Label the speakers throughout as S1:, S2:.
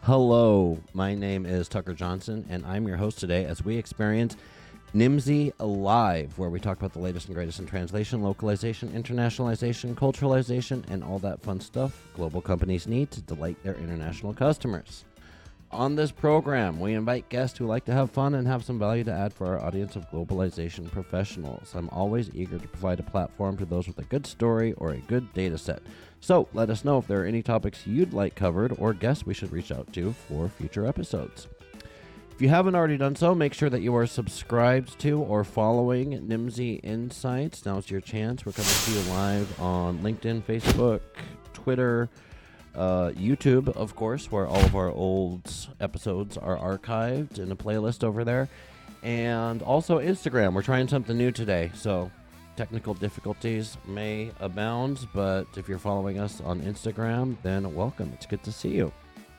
S1: Hello, my name is Tucker Johnson, and I'm your host today as we experience Nimdzi Alive, where we talk about the latest and greatest in translation, localization, internationalization, culturalization, and all that fun stuff global companies need to delight their international customers. On this program, we invite guests who like to have fun and have some value to add for our audience of globalization professionals. I'm always eager to provide a platform to those with a good story or a good data set. So let us know if there are any topics you'd like covered or guests we should reach out to for future episodes. If you haven't already done so, make sure that you are subscribed to or following Nimdzi Insights. Now's your chance. We're coming to you live on LinkedIn, Facebook, Twitter, YouTube, of course, where all of our old episodes are archived in a playlist over there. And also Instagram. We're trying something new today, so technical difficulties may abound, but if you're following us on Instagram, then welcome. It's good to see you.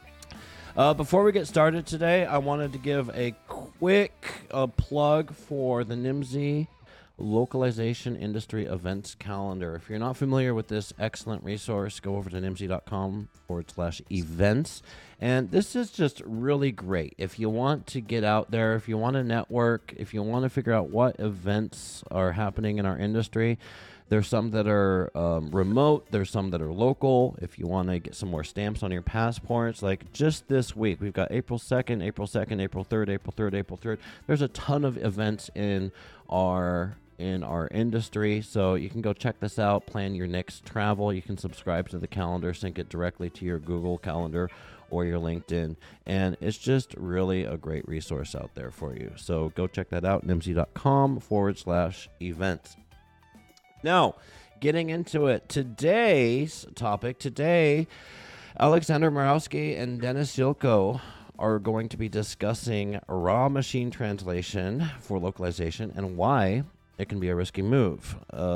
S1: Before we get started today, I wanted to give a quick plug for the Nimdzi Localization Industry Events Calendar. If you're not familiar with this excellent resource, go over to nimdzi.com/events. And this is just really great. If you want to get out there, if you want to network, if you want to figure out what events are happening in our industry, there's some that are remote. There's some that are local. If you want to get some more stamps on your passports, like just this week, we've got April 2nd, April 2nd, April 3rd, April 3rd, April 3rd. There's a ton of events in our industry, so you can go check this out, plan your next travel. You can subscribe to the calendar, sync it directly to your Google Calendar or your LinkedIn, and it's just really a great resource out there for you. So go check that out, nimdzi.com/events. Now, getting into it, today's topic, Alexander Murawski and Denis Jilko are going to be discussing raw machine translation for localization and why it can be a risky move.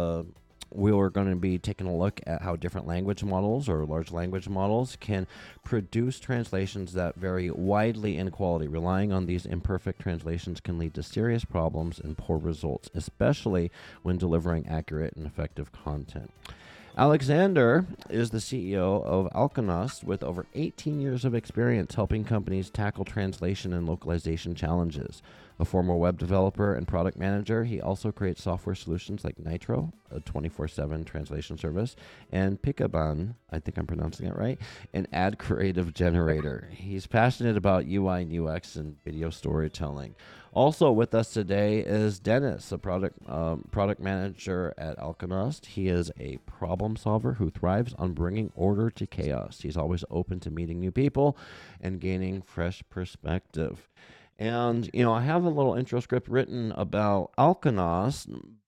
S1: We are going to be taking a look at how different language models or large language models can produce translations that vary widely in quality. Relying on these imperfect translations can lead to serious problems and poor results, especially when delivering accurate and effective content. Alexander is the CEO of Alkonost with over 18 years of experience helping companies tackle translation and localization challenges. A former web developer and product manager, he also creates software solutions like Nitro, a 24/7 translation service, and Pikaban, I think I'm pronouncing it right, an ad creative generator. He's passionate about UI and UX and video storytelling. Also with us today is Denis, a product manager at Alkonost. He is a problem solver who thrives on bringing order to chaos. He's always open to meeting new people and gaining fresh perspective. And, I have a little intro script written about Alkonost,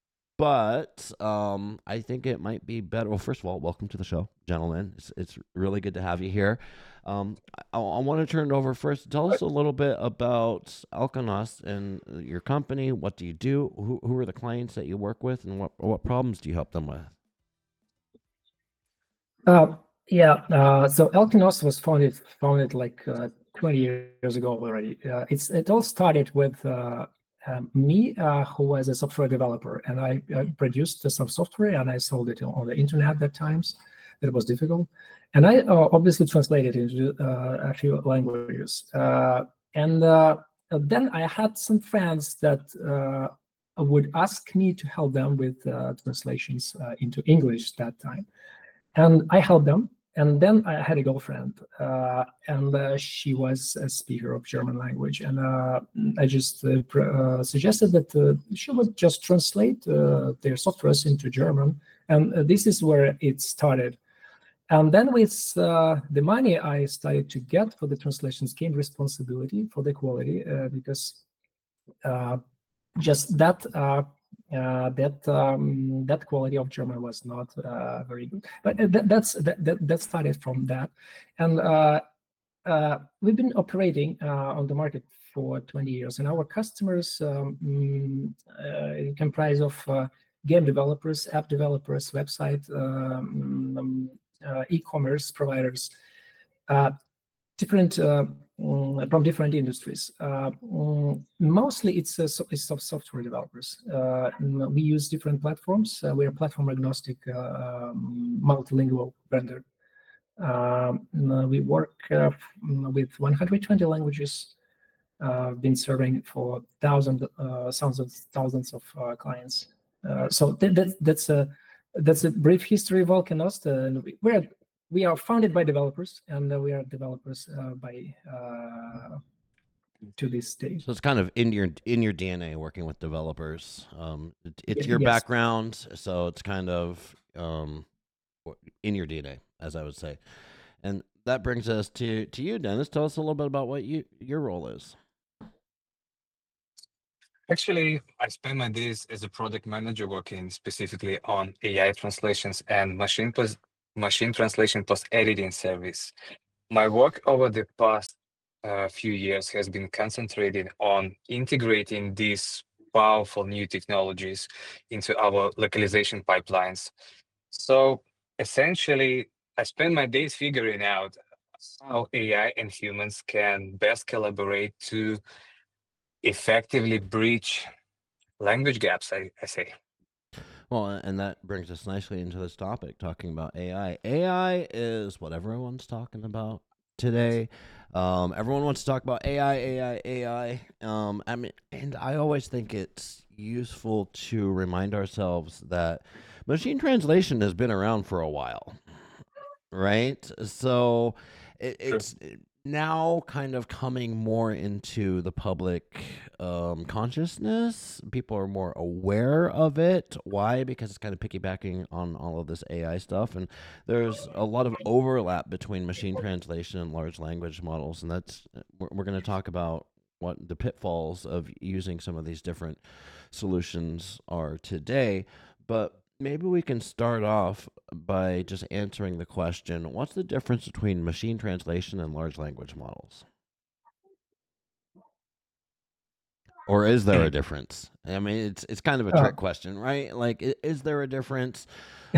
S1: but I think it might be better. Well, first of all, welcome to the show, gentlemen. It's really good to have you here. I want to turn it over first. Tell us a little bit about Alkonost and your company. What do you do? Who are the clients that you work with, and what problems do you help them with?
S2: So Alkonost was founded like 20 years ago already. It all started with me, who was a software developer, and I produced some software and I sold it on the internet at times. It was difficult, and I obviously translated into a few languages. And then I had some friends that would ask me to help them with translations into English that time, and I helped them. And then I had a girlfriend, and she was a speaker of German language. And I just suggested that she would just translate their softwares into German. And this is where it started. And then with the money I started to get for the translations came responsibility for the quality, because just that quality of German was not very good. But that started from that, and we've been operating on the market for 20 years, and our customers comprise of game developers, app developers, website, e-commerce providers, different from different industries. Mostly it's software developers. We use different platforms. We're a platform agnostic multilingual vendor. We work with 120 languages, been serving for thousands of clients. So that's a brief history of Volcanost. And we are founded by developers, and we are developers to this day.
S1: So it's kind of in your DNA working with developers. It's your
S2: Yes.
S1: background, so it's kind of in your DNA, as I would say. And that brings us to you, Dennis. Tell us a little bit about what your role is.
S3: Actually, I spend my days as a product manager working specifically on AI translations and machine translation plus editing service. My work over the past few years has been concentrated on integrating these powerful new technologies into our localization pipelines. So essentially, I spend my days figuring out how AI and humans can best collaborate to effectively breach language gaps, I say.
S1: Well, and that brings us nicely into this topic, talking about AI. AI is what everyone's talking about today. Everyone wants to talk about AI. I mean, and I always think it's useful to remind ourselves that machine translation has been around for a while, right? So it's now kind of coming more into the public consciousness. People are more aware of it. Why? Because it's kind of piggybacking on all of this AI stuff, and there's a lot of overlap between machine translation and large language models, and that's we're going to talk about what the pitfalls of using some of these different solutions are today. But maybe we can start off by just answering the question, what's the difference between machine translation and large language models? Or is there a difference? I mean, it's kind of a trick question, right? Like, is there a difference?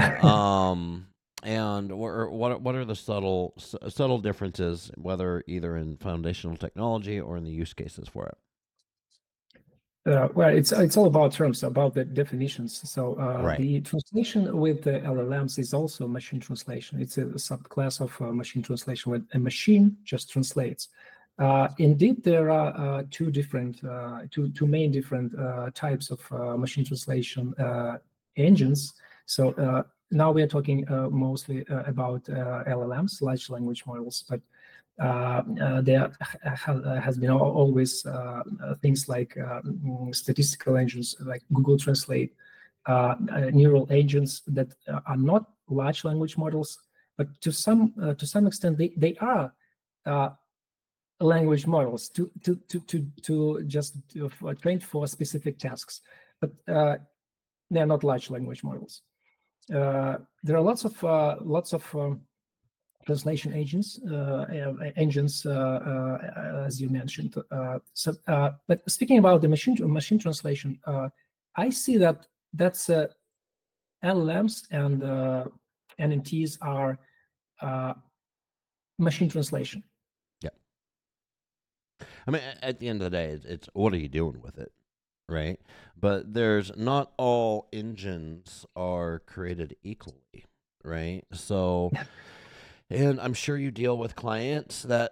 S1: And what are the subtle differences, whether either in foundational technology or in the use cases for it?
S2: Well, it's all about terms, about the definitions. So
S1: Right.
S2: the translation with the LLMs is also machine translation. It's a subclass of machine translation where a machine just translates. Indeed, there are two main different types of machine translation engines. So now we are talking mostly about LLMs, large language models, but there has been always things like statistical engines like Google Translate, neural agents that are not large language models, but to some extent they are language models to just trained for specific tasks, but they're not large language models. There are lots of translation engines, as you mentioned. But speaking about the machine translation, I see that's LLMs and NMTs are machine translation.
S1: Yeah. I mean, at the end of the day, it's what are you doing with it, right? But there's not all engines are created equally, right? So. And I'm sure you deal with clients that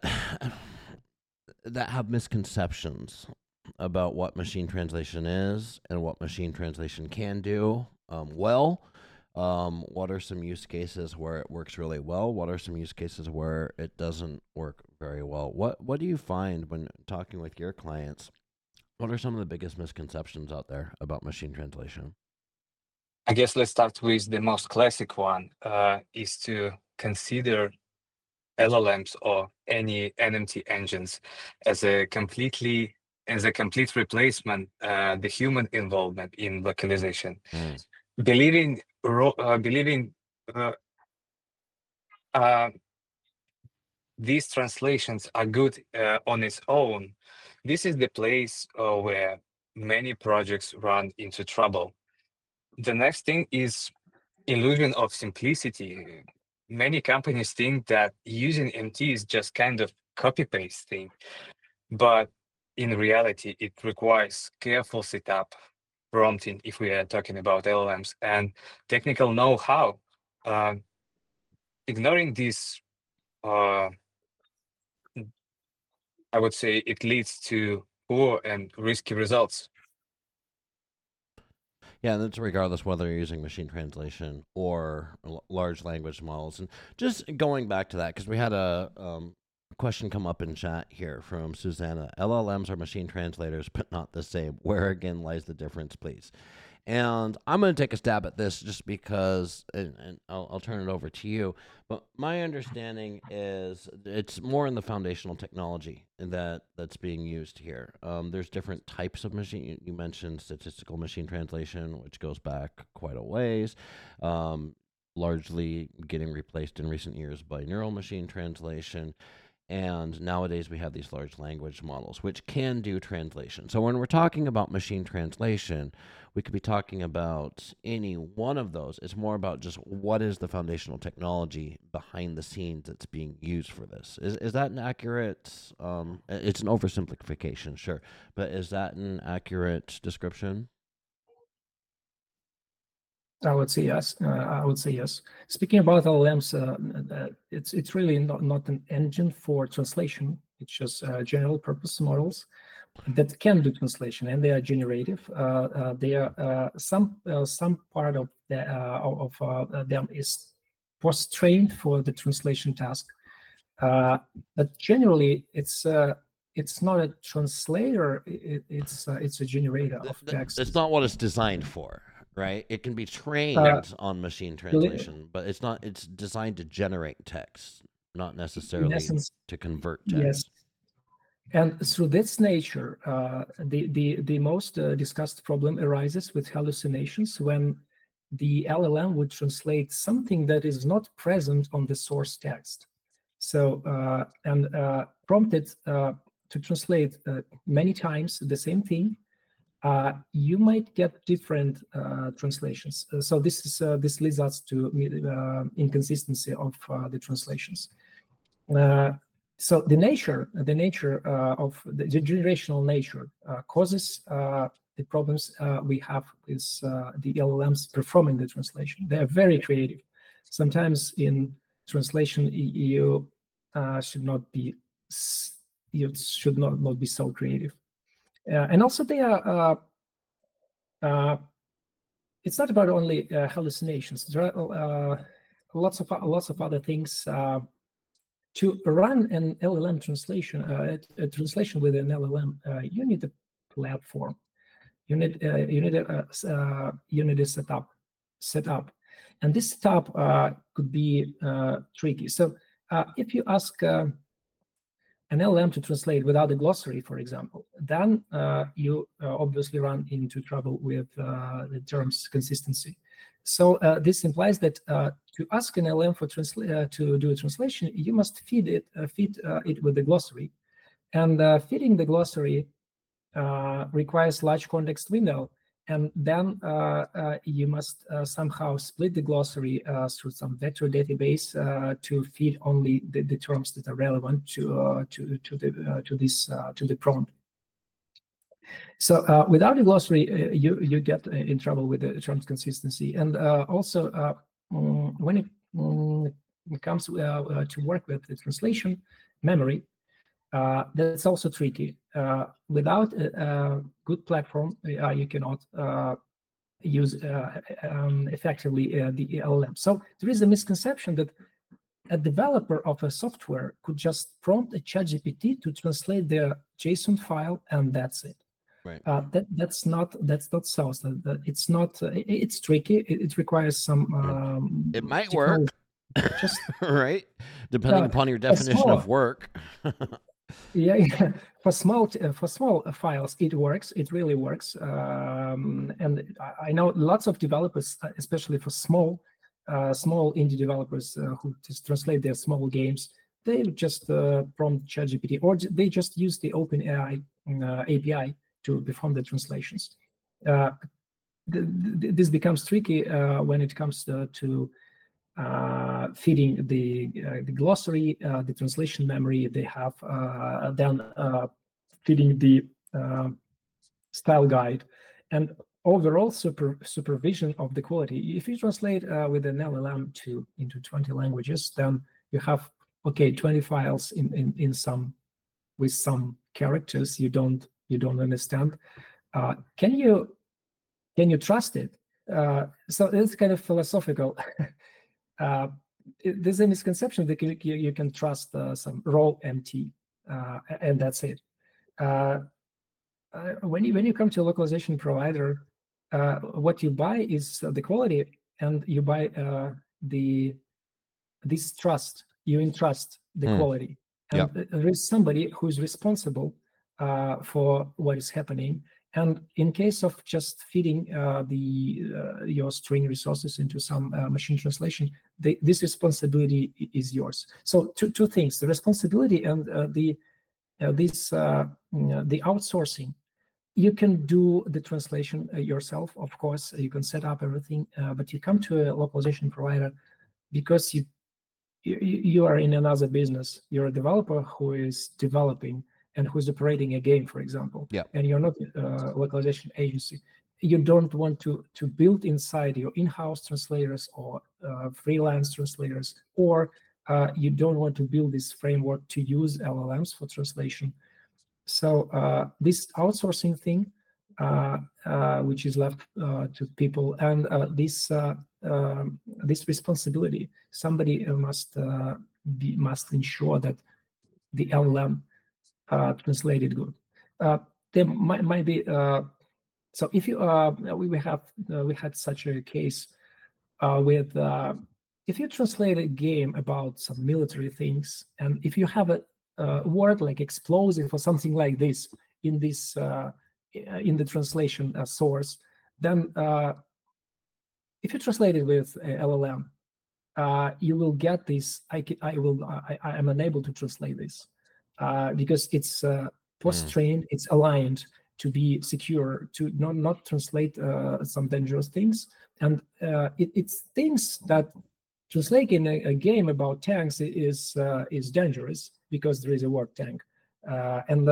S1: have misconceptions about what machine translation is and what machine translation can do what are some use cases where it works really well? What are some use cases where it doesn't work very well? What do you find when talking with your clients? What are some of the biggest misconceptions out there about machine translation?
S3: I guess let's start with the most classic one, is to consider LLMs or any NMT engines as a complete replacement, the human involvement in localization. Believing these translations are good on its own, this is the place where many projects run into trouble. The next thing is illusion of simplicity. Many companies think that using MT is just kind of copy-paste thing, but in reality, it requires careful setup, prompting, if we are talking about LLMs, and technical know-how. Ignoring these I would say it leads to poor and risky results.
S1: Yeah, and that's regardless whether you're using machine translation or large language models. And just going back to that, because we had a question come up in chat here from Susanna. LLMs are machine translators, but not the same. Where again lies the difference, please? And I'm going to take a stab at this just because, and I'll turn it over to you. But my understanding is it's more in the foundational technology that's being used here. There's different types of machine. You mentioned statistical machine translation, which goes back quite a ways, largely getting replaced in recent years by neural machine translation. And nowadays we have these large language models, which can do translation. So when we're talking about machine translation, we could be talking about any one of those. It's more about just what is the foundational technology behind the scenes that's being used for this. Is that an accurate, it's an oversimplification, sure, but is that an accurate description?
S2: I would say yes. Speaking about LLMs, it's really not an engine for translation. It's just general purpose models that can do translation, and they are generative. They are some part of them is post-trained for the translation task, but generally it's not a translator. It's a generator of text.
S1: It's not what it's designed for. Right, it can be trained on machine translation, but it's not. It's designed to generate text, not necessarily
S2: essence,
S1: to convert text.
S2: Yes, and through this nature, the most discussed problem arises with hallucinations when the LLM would translate something that is not present on the source text. So prompted to translate many times the same thing. You might get different translations. So this leads us to inconsistency of the translations. So the nature of the generational nature causes the problems we have with the LLMs performing the translation. They are very creative. Sometimes in translation, you should not be so creative. And also they are, it's not about only hallucinations. There are lots of other things. To run an LLM translation, a translation with an LLM, you need a platform. You need a setup, and this setup could be tricky. So if you ask an LLM to translate without a glossary, for example, then you obviously run into trouble with the terms consistency. So this implies that to ask an LLM for to do a translation, you must feed it with the glossary, and feeding the glossary requires large context window. And then you must somehow split the glossary through some vector database to feed only the terms that are relevant to the prompt. So without a glossary, you get in trouble with the terms consistency. And also when it comes to work with the translation memory, that's also tricky. Without a good platform, you cannot use effectively the LLM. So there is a misconception that a developer of a software could just prompt a ChatGPT to translate their JSON file, and that's it.
S1: Right.
S2: That's not so. It's not. It's tricky. It requires some.
S1: It might work.
S2: Just
S1: right, depending upon your definition of work.
S2: Yeah, for small files, it works. It really works. And I know lots of developers, especially for small indie developers who just translate their small games. They just prompt ChatGPT, or they just use the OpenAI API to perform the translations. This becomes tricky when it comes to feeding the glossary, the translation memory. They have then feeding the style guide, and overall supervision of the quality. If you translate with an LLM into 20 languages, then you have okay, 20 files in some with some characters you don't understand. Can you trust it? So it's kind of philosophical. There's a misconception that you can trust some raw empty, and that's it. When you come to a localization provider, what you buy is the quality, and you buy this trust. You entrust the quality, and there is somebody who is responsible for what is happening. And in case of just feeding your string resources into some machine translation, this responsibility is yours. So two things: the responsibility and the outsourcing. You can do the translation yourself, of course. You can set up everything, but you come to a localization provider because you are in another business. You're a developer who is developing and who's operating a game, for example.
S1: Yeah.
S2: And you're not a localization agency. You don't want to build inside your in-house translators or freelance translators, or you don't want to build this framework to use LLMs for translation. So this outsourcing thing, which is left to people, and this responsibility, somebody must ensure that the LLM translated good. There might be so if you we had such a case with if you translate a game about some military things, and if you have a word like explosive or something like this in this in the translation source, then if you translate it with LLM, you will get this. I am unable to translate this because it's post-trained. It's aligned to be secure, to not translate some dangerous things, and it's things that translating a game about tanks is dangerous because there is a word tank, and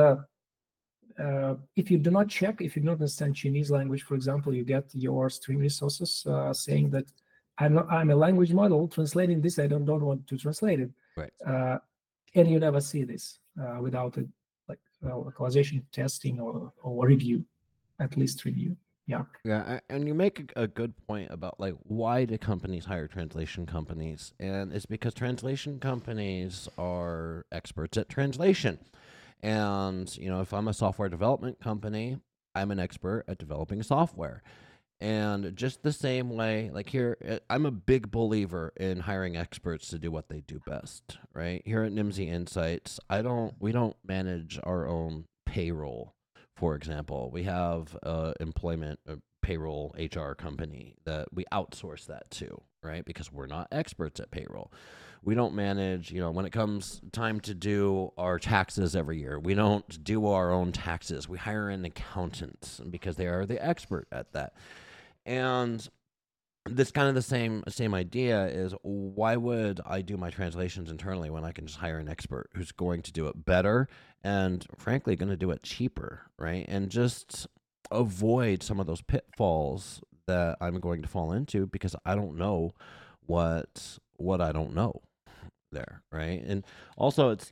S2: if you do not check, if you do not understand Chinese language, for example, you get your string resources saying that I'm a language model translating this. I don't want to translate it,
S1: Right.
S2: And you never see this without a localization testing or review, at least review. Yeah.
S1: Yeah, and you make a good point about like why do companies hire translation companies, and it's because translation companies are experts at translation. And if I'm a software development company, I'm an expert at developing software. And just the same way, like here, I'm a big believer in hiring experts to do what they do best, right? Here at Nimdzi Insights, we don't manage our own payroll. For example, we have employment, payroll, HR company that we outsource that to, right? Because we're not experts at payroll. We don't manage, when it comes time to do our taxes every year, we don't do our own taxes. We hire an accountant because they are the expert at that. And this kind of the same idea is, why would I do my translations internally when I can just hire an expert who's going to do it better and frankly going to do it cheaper, right? And just avoid some of those pitfalls that I'm going to fall into because I don't know what I don't know there, right? And also it's,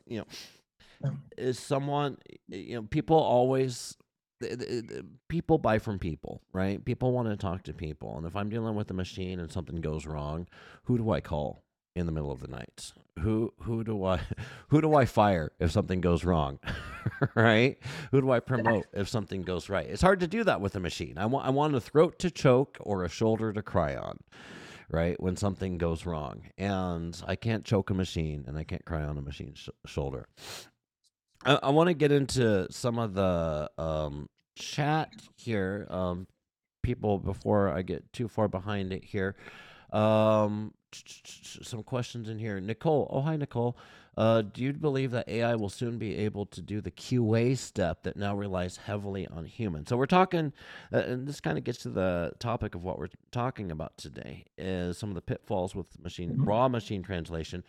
S1: is someone, people always people buy from people, right? People want to talk to people. And if I'm dealing with a machine and something goes wrong, who do I call in the middle of the night? Who do I fire if something goes wrong? Right? Who do I promote if something goes right? It's hard to do that with a machine. I want a throat to choke or a shoulder to cry on, right? When something goes wrong. And I can't choke a machine and I can't cry on a machine's shoulder. I want to get into some of the chat here, people, before I get too far behind it here. Some questions in here. Nicole, hi Nicole. Do you believe that AI will soon be able to do the QA step that now relies heavily on humans? So we're talking, and this kind of gets to the topic of what we're talking about today, is some of the pitfalls with raw machine translation.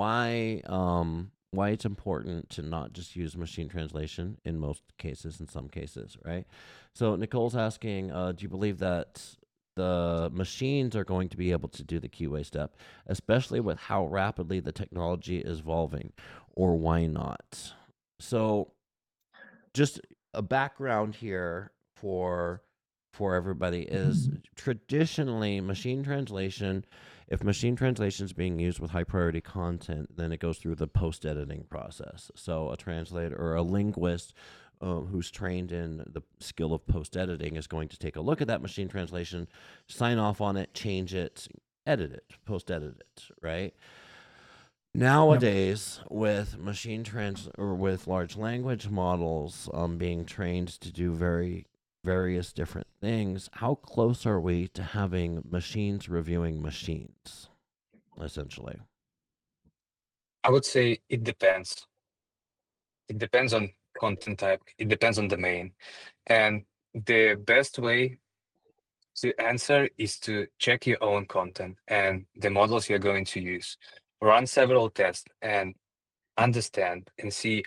S1: Why it's important to not just use machine translation in most cases, in some cases, right? So Nicole's asking, do you believe that the machines are going to be able to do the QA step, especially with how rapidly the technology is evolving, or why not? So, just a background here for everybody is traditionally machine translation. If machine translation is being used with high priority content, then it goes through the post editing process. So a translator or a linguist who's trained in the skill of post editing is going to take a look at that machine translation, sign off on it, change it, edit it, post edit it, right? Nowadays, with with large language models being trained to do various different things, how close are we to having machines reviewing machines, essentially?
S3: I would say it depends. It depends on content type. It depends on domain. And the best way to answer is to check your own content and the models you're going to use. Run several tests and understand and see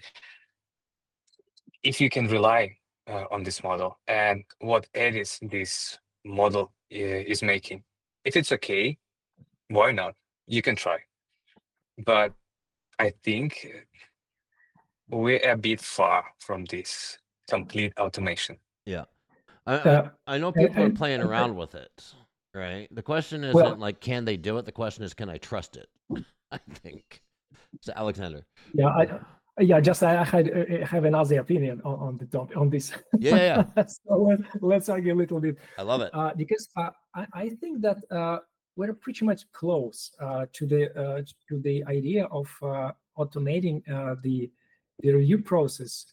S3: if you can rely on this model and what edits this model is making. If it's okay, why not? You can try. But I think we're a bit far from this complete automation.
S1: Yeah.
S2: Uh,
S1: I know people are
S2: and-
S1: playing around with it, right? The question isn't
S2: Well-
S1: like, can they do it? The question is, can I trust it? I think. So, Alexander.
S2: Just I have another opinion on the topic on this.
S1: Yeah.
S2: So let's argue a little bit.
S1: I love it.
S2: Because I think that we're pretty much close to the idea of automating the review process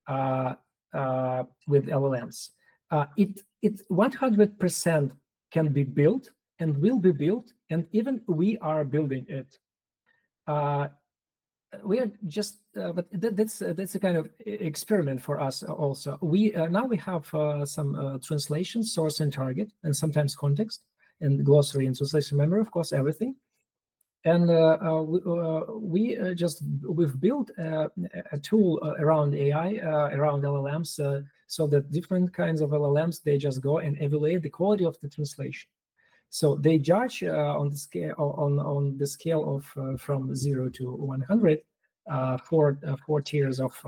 S2: with LLMs. It 100% can be built and will be built, and even we are building it. We are just, but that's a kind of experiment for us also. We now we have some translation, source and target, and sometimes context, and glossary and translation memory, of course, everything. And we've built a tool around AI, around LLMs, so that different kinds of LLMs, they just go and evaluate the quality of the translation. So they judge on the scale of from 0 to 100, four tiers of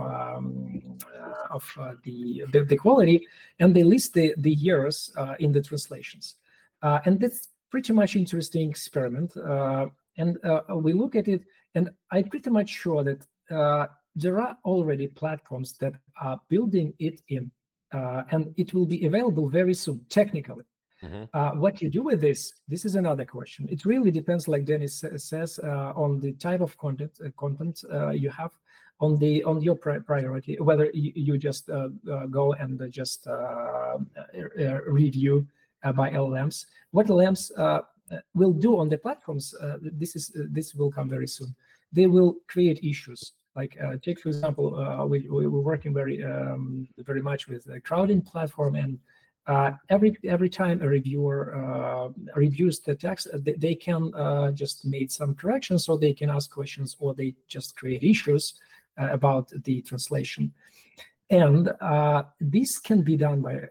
S2: the quality, and they list the years in the translations, and that's pretty much interesting experiment. And we look at it, and I'm pretty much sure that there are already platforms that are building it in, and it will be available very soon, technically. What you do with this is another question. It really depends, like Dennis says, on the type of content you have, on your priority, whether you just go and just review by LLMs. What LLMs will do on the platforms, this will come very soon. They will create issues. Like take, for example, we're working very much with the crowding platform, and every time a reviewer reviews the text, they can just make some corrections, or they can ask questions, or they just create issues about the translation. And this can be done by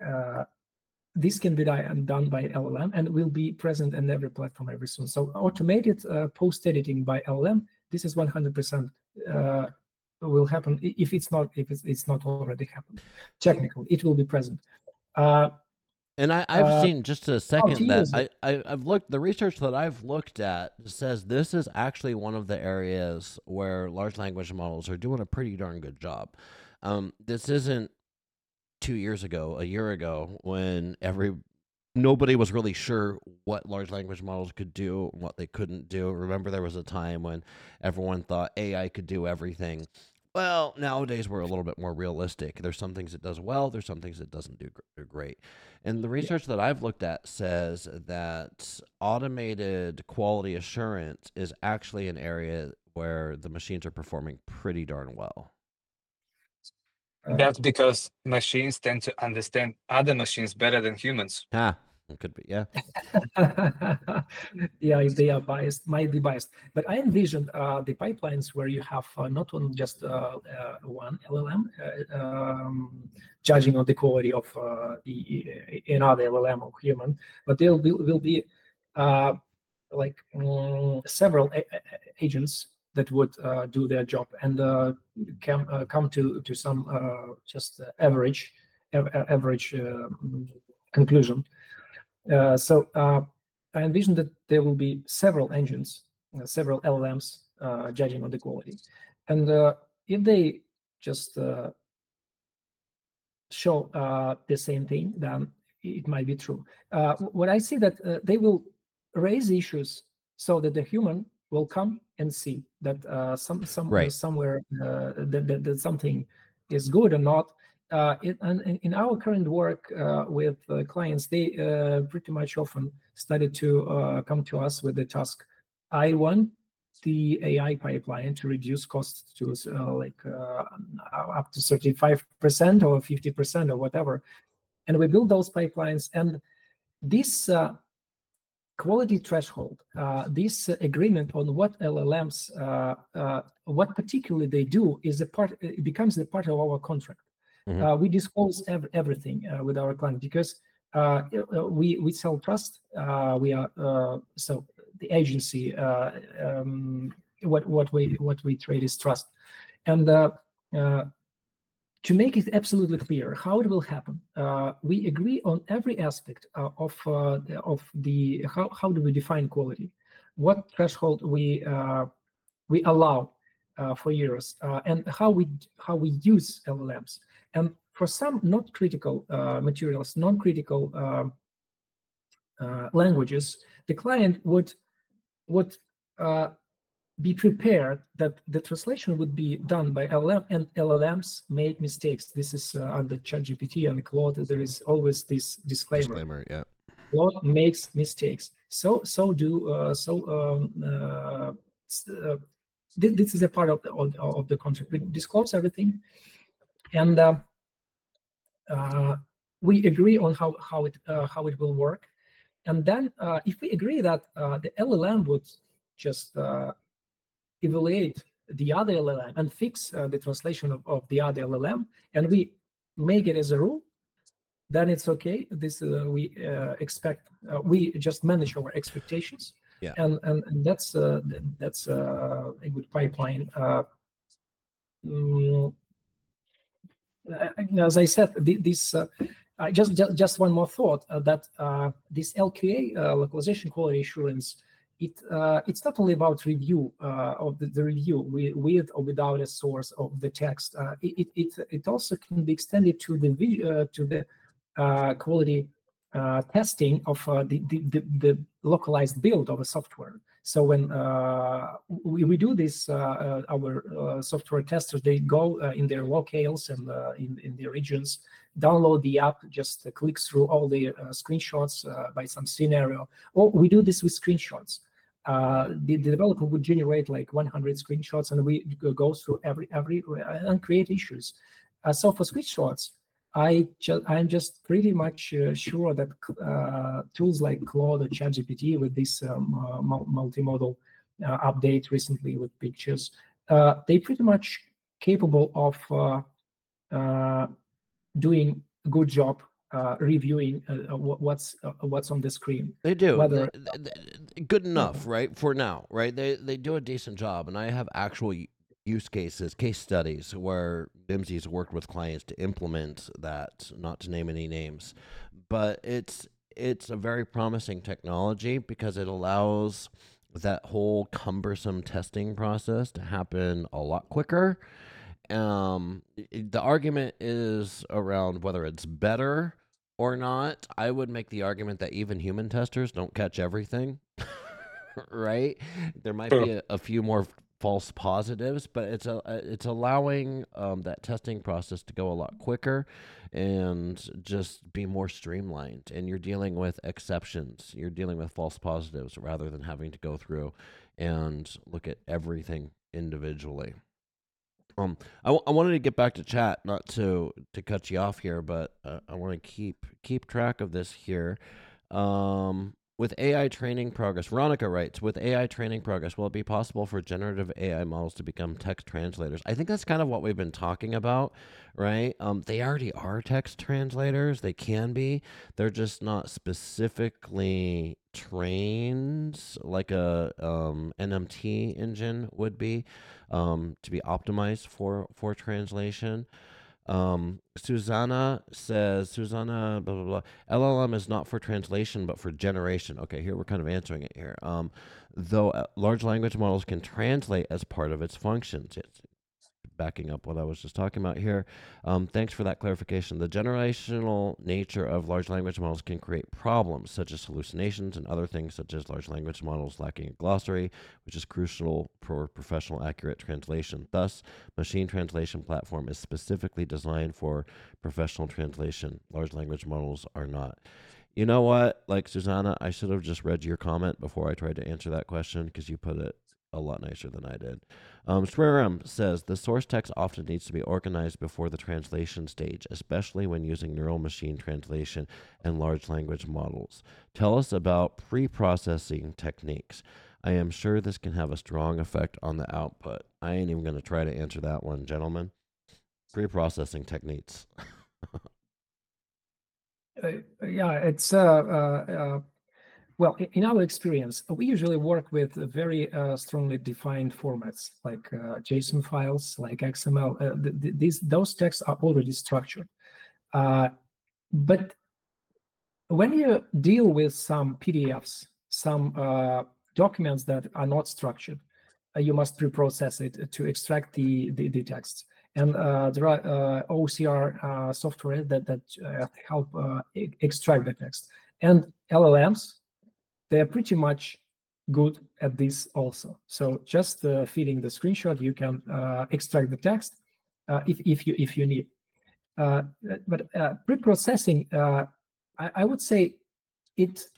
S2: LLM, and will be present in every platform very soon. So automated post editing by LLM, this is 100% will happen. If it's not already happened, technically it will be present.
S1: And I've seen, just a second,
S2: use
S1: that I've looked, the research that I've looked at says this is actually one of the areas where large language models are doing a pretty darn good job. This isn't 2 years ago, a year ago, when nobody was really sure what large language models could do and what they couldn't do. Remember, there was a time when everyone thought AI could do everything. Well, nowadays we're a little bit more realistic. There's some things it does well, there's some things it doesn't do great. And the research that I've looked at says that automated quality assurance is actually an area where the machines are performing pretty darn well.
S3: That's because machines tend to understand other machines better than humans.
S1: Ah, It could be, yeah.
S2: Yeah, if they are biased, might be biased. But I envisioned the pipelines where you have not only just one LLM judging on the quality of another LLM or human, but there will be like several agents that would do their job and come to some just average conclusion. So I envision that there will be several engines, several LLMs judging on the quality, and if they just show the same thing, then it might be true. What I see that they will raise issues so that the human will come and see that
S1: Right.
S2: somewhere that something is good or not. In our current work with clients, they pretty much often started to come to us with the task, I want the AI pipeline to reduce costs to up to 35% or 50% or whatever. And we build those pipelines. And this quality threshold, this agreement on what LLMs, what particularly they do, it becomes a part of our contract. We disclose everything with our client because we sell trust. We are so the agency. What we trade is trust, and to make it absolutely clear how it will happen, we agree on every aspect of the how do we define quality, what threshold we allow for years, and how we use LLMs. And for some not critical materials, non-critical languages, the client would be prepared that the translation would be done by LLM, and LLMs make mistakes. This is under ChatGPT and Claude. There is always this disclaimer.
S1: Yeah.
S2: Claude makes mistakes. This is a part of the contract. We disclose everything, and we agree on how it will work. And then if we agree that the LLM would just evaluate the other LLM and fix the translation of the other LLM, and we make it as a rule, then it's okay. This we expect. We just manage our expectations.
S1: Yeah.
S2: And that's a good pipeline. As I said, this just one more thought that this LQA, localization quality assurance, it's not only about review of the review with or without a source of the text. It also can be extended to the quality testing of the localized build of a software. So when we do this, our software testers, they go in their locales and in their regions, download the app, just click through all the screenshots by some scenario. Or we do this with screenshots. The developer would generate like 100 screenshots, and we go through every and create issues. So for screenshots, I'm just pretty much sure that tools like Claude or ChatGPT with this multimodal update recently with pictures, they pretty much capable of doing a good job reviewing what's on the screen.
S1: They do.
S2: Whether
S1: Good enough, right? For now, right? They do a decent job, and I have actual use cases, case studies where Mimsy's worked with clients to implement that, not to name any names. But it's a very promising technology because it allows that whole cumbersome testing process to happen a lot quicker. The argument is around whether it's better or not. I would make the argument that even human testers don't catch everything, right? There might be a few more false positives, but it's allowing that testing process to go a lot quicker and just be more streamlined. And you're dealing with exceptions. You're dealing with false positives rather than having to go through and look at everything individually. I wanted to get back to chat, not to cut you off here, but I want to keep track of this here. With AI training progress, Veronica writes, with AI training progress, will it be possible for generative AI models to become text translators? I think that's kind of what we've been talking about, right? They already are text translators. They can be. They're just not specifically trained like a NMT engine would be to be optimized for translation. Susanna, blah, blah, blah. LLM is not for translation, but for generation. Okay, here we're kind of answering it here. Though large language models can translate as part of its functions. It's backing up what I was just talking about here. Thanks for that clarification. The generational nature of large language models can create problems such as hallucinations and other things, such as large language models lacking a glossary, which is crucial for professional accurate translation. Thus, machine translation platform is specifically designed for professional translation. Large language models are not. You know what? Like Susanna, I should have just read your comment before I tried to answer that question because you put it a lot nicer than I did. Swearum says the source text often needs to be organized before the translation stage, especially when using neural machine translation and large language models. Tell us about pre-processing techniques. I am sure this can have a strong effect on the output. I ain't even going to try to answer that one, gentlemen. Pre-processing techniques.
S2: Yeah, it's well, in our experience, we usually work with very strongly defined formats like JSON files, like XML. Those texts are already structured. But when you deal with some PDFs, some documents that are not structured, you must pre-process it to extract the text. And there are OCR software that help extract the text. And LLMs, they're pretty much good at this also. So just feeding the screenshot, you can extract the text if you need. But pre-processing, I would say it's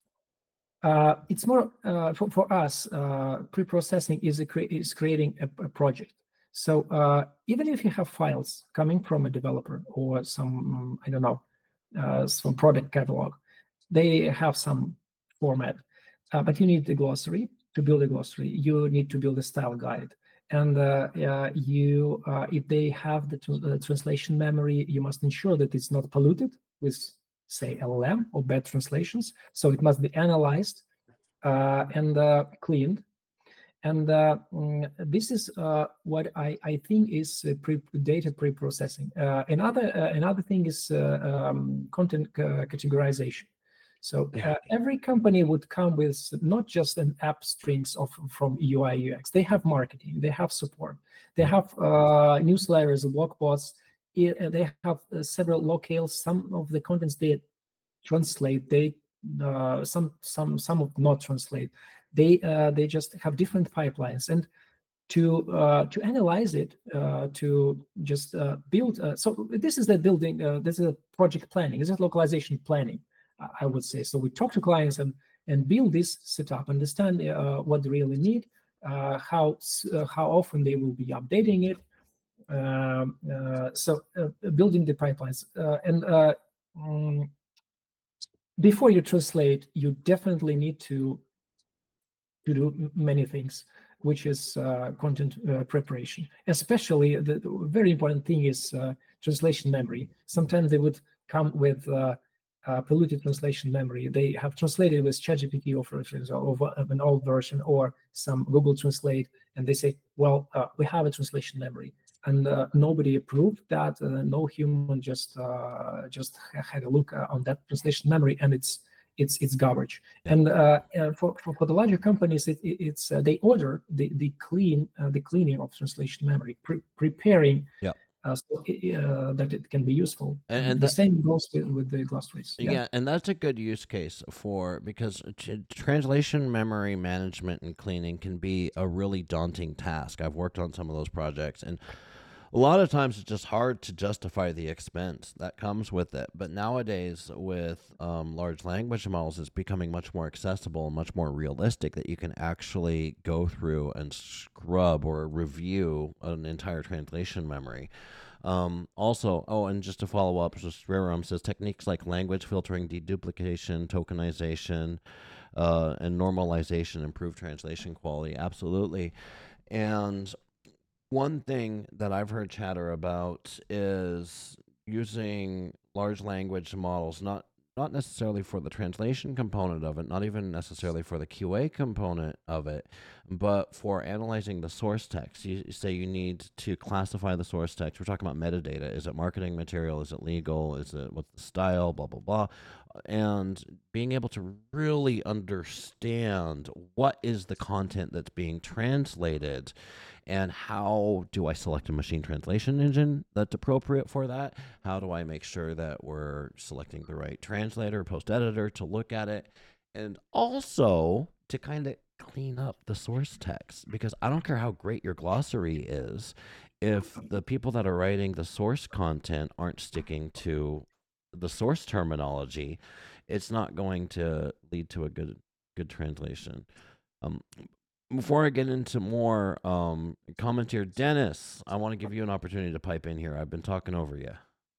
S2: more for us. Pre-processing is creating a project. So even if you have files coming from a developer or some I don't know some product catalog, they have some format, but you need the glossary. To build a glossary, you need to build a style guide. And if they have the translation memory, you must ensure that it's not polluted with, say, LLM or bad translations. So it must be analyzed and cleaned. And this is what I think is data pre-processing. Another thing is content categorization. So every company would come with not just an app strings from UI UX. They have marketing, they have support, they have newsletters, blog posts. They have several locales. Some of the contents they translate. They some of not translate. They just have different pipelines, and to analyze it, to just build. So this is the building. This is a project planning. This is localization planning, I would say. So we talk to clients and build this setup, understand what they really need, how often they will be updating it. So building the pipelines before you translate, you definitely need to do many things, which is content preparation. Especially the very important thing is translation memory. Sometimes they would come with polluted translation memory. They have translated with ChatGPT or, for example, of an old version or some Google Translate, and they say, well, we have a translation memory. And nobody approved that. No human just had a look on that translation memory, and it's garbage. And for the larger companies, it's they order the cleaning of translation memory, preparing.
S1: Yeah.
S2: So that it can be useful.
S1: And
S2: the same goes with the glossaries.
S1: Yeah, and that's a good use case because translation memory management and cleaning can be a really daunting task. I've worked on some of those projects, and a lot of times it's just hard to justify the expense that comes with it. But nowadays, with large language models, it's becoming much more accessible and much more realistic that you can actually go through and scrub or review an entire translation memory. Also, oh, and just to follow up, just Rerum says techniques like language filtering, deduplication, tokenization, and normalization improve translation quality. Absolutely. And one thing that I've heard chatter about is using large language models, not necessarily for the translation component of it, not even necessarily for the QA component of it, but for analyzing the source text. You say you need to classify the source text. We're talking about metadata. Is it marketing material? Is it legal? Is it what's the style? Blah, blah, blah. And being able to really understand what is the content that's being translated and how do I select a machine translation engine that's appropriate for that? How do I make sure that we're selecting the right translator, post editor to look at it? And also to kind of clean up the source text, because I don't care how great your glossary is, if the people that are writing the source content aren't sticking to the source terminology, it's not going to lead to a good translation. Before I get into more comments here, Dennis, I want to give you an opportunity to pipe in here. I've been talking over you.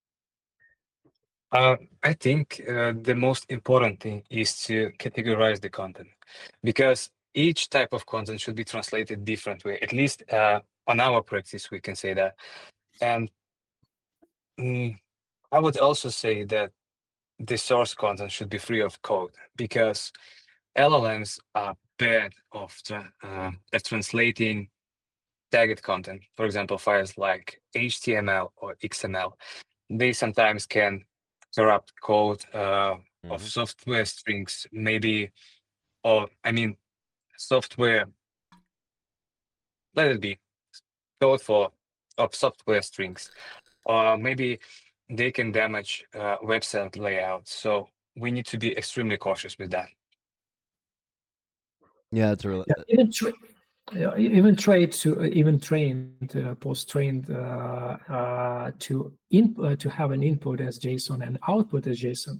S3: I think the most important thing is to categorize the content, because each type of content should be translated differently. At least on our practice, we can say that. And I would also say that the source content should be free of code, because LLMs are bad at translating tagged content. For example, files like HTML or XML. They sometimes can corrupt code of software strings, maybe, or I mean, software. Let it be code of software strings, or maybe they can damage website layout. So we need to be extremely cautious with that.
S1: Yeah, it's really
S2: even trained post-trained to have an input as JSON and output as JSON.